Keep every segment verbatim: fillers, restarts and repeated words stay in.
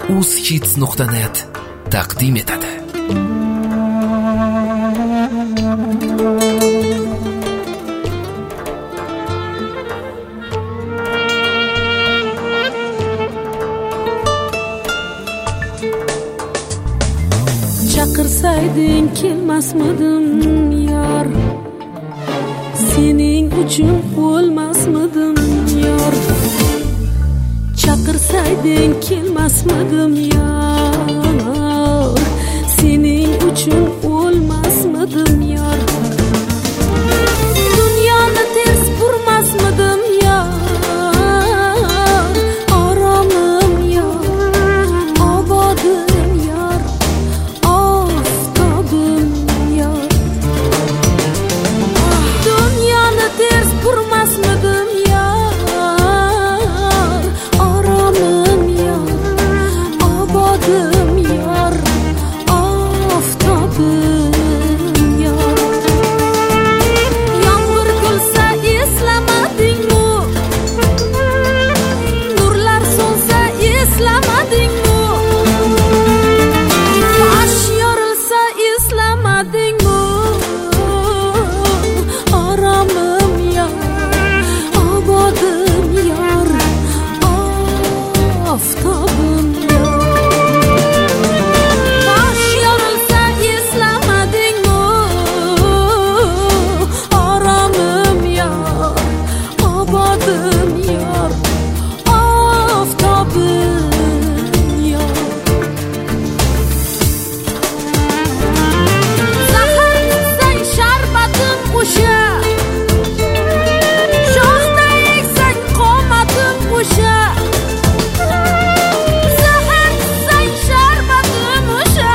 uzhits nuqta net taqdim etadi. Chaqirsayding kelmasmidim yor, sening uchun o'lmasmidim yor. Chaqirsayding kelmasmidim yor, sening uchun o'lmasmidim yor. Dunyoni ters burmasmidim yor, oromim yor, obodim yor, oftobim yor. Dunyoni ters burmasmidim yor, oromim yor, obodim yor, oftobim yor. Yomg'ir kulsa eslamadingmi? Nurlar so'nsa eslamadingmi? Bosh yorilsa eslamadingmi? Oromim yor, obodim yor, oftobim yor. Bosh yorilsa eslamadingmi? Oromim yor, obodim yor, oftobim yor. Zahar tutsang sharbatim o'sha, shoxda eksang qomatim o'sha. Zahar tutsang sharbatim o'sha,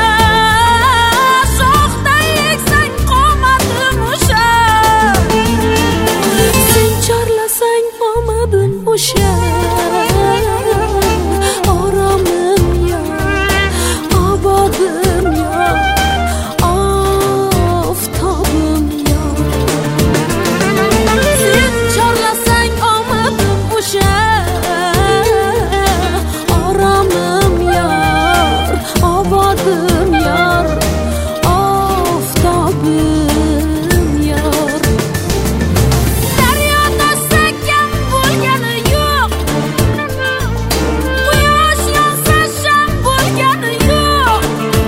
shoxda eksang qomatim o'sha. Sen chorlasang omadim o'sha, oromim yor, obodim yor, oftobim yor. Sen chorlasang omadim o'sha, oromim yor, obodim yor, oftobim yor. Daryo toshsa kam bo'lgani yo'q, quyosh yonsa sham bo'lgani yo'q,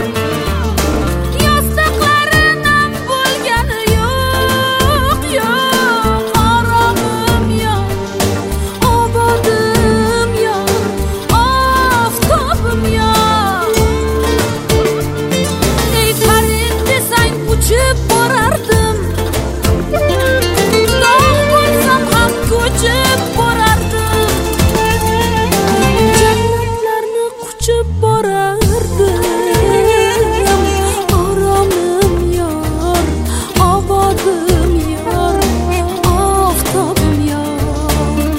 yostiqlari nam bo'lgani yo'q, yo'q. Oromim yor, obodim yor, oftobim yor. Ey farid desang uchib borardim, dog' bo'lsam ham ko'chib borardim, jannatlarni quchib borardim. Oromim yor, obodim yor, oftobim yor.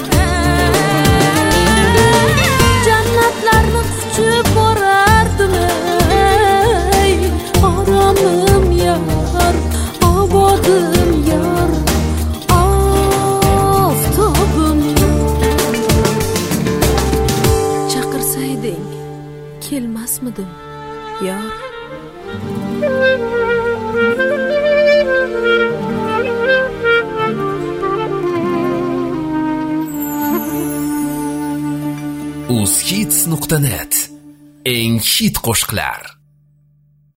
Jannatlarni quchib borardim, ey oromim yor, obodim yor, oftobim yor. Chaqirsayding kelmasmidim yor. uzhits nuqta net eng hit qo'shiqlar.